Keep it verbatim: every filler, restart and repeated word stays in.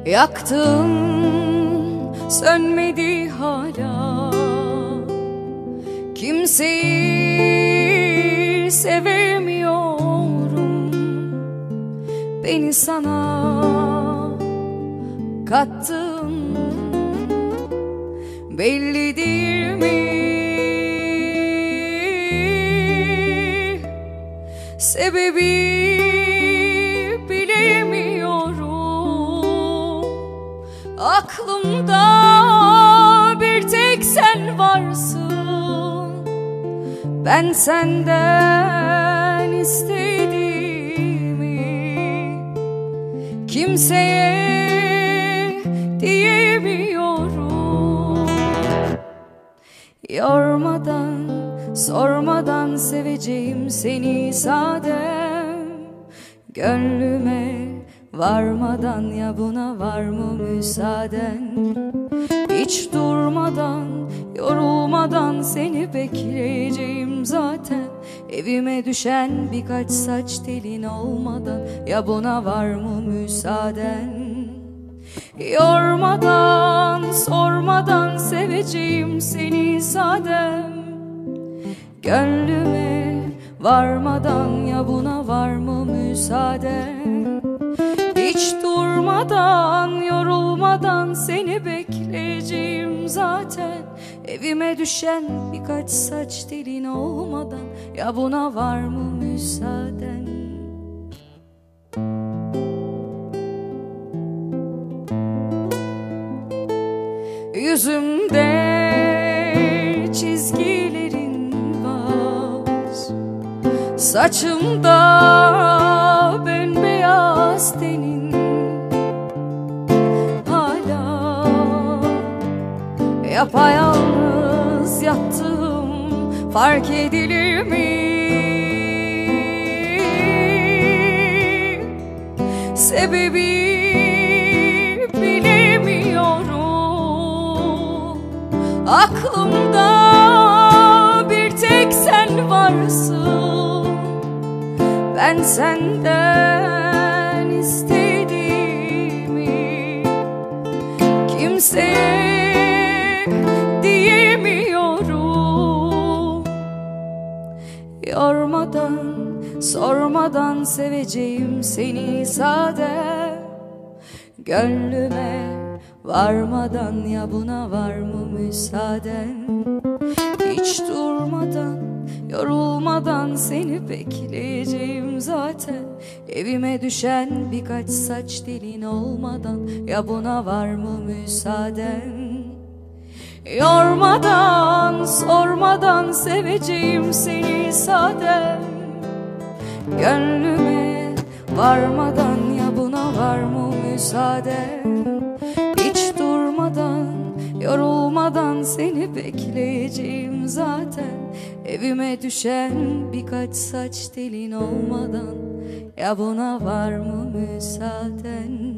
Yaktın, sönmedi hala. Kimseyi sevemiyorum, beni sana kattın. Belli değil mi sebebi, aklımda bir tek sen varsın. Ben senden istediğimi kimseye diyemiyorum. Yormadan, sormadan seveceğim seni sadem. Gönlüme varmadan ya buna var mı müsaaden? Hiç durmadan, yorulmadan seni bekleyeceğim zaten. Evime düşen birkaç saç telin olmadan ya buna var mı müsaaden? Yormadan, sormadan seveceğim seni sadem. Gönlüme varmadan ya buna var mı müsaaden? Hiç durmadan, yorulmadan seni bekleyeceğim zaten. Evime düşen birkaç saç telin olmadan ya buna var mı müsaaden? Yüzümde çizgilerin var, saçımda bembeyaz tenin. Yapayalnız yattım, fark edilir mi? Sebebi bilemiyorum. Aklımda bir tek sen varsın. Ben senden istediğimi kimseye diyemiyorum. Yormadan, sormadan seveceğim seni sade. Gönlüme varmadan ya buna var mı müsaaden? Hiç durmadan, yorulmadan seni bekleyeceğim zaten. Evime düşen birkaç saç telin olmadan ya buna var mı müsaaden? Yormadan, sormadan seveceğim seni sadem. Gönlüme varmadan ya buna var mı müsaaden? Hiç durmadan, yorulmadan seni bekleyeceğim zaten. Evime düşen birkaç saç telin olmadan ya buna var mı müsaaden?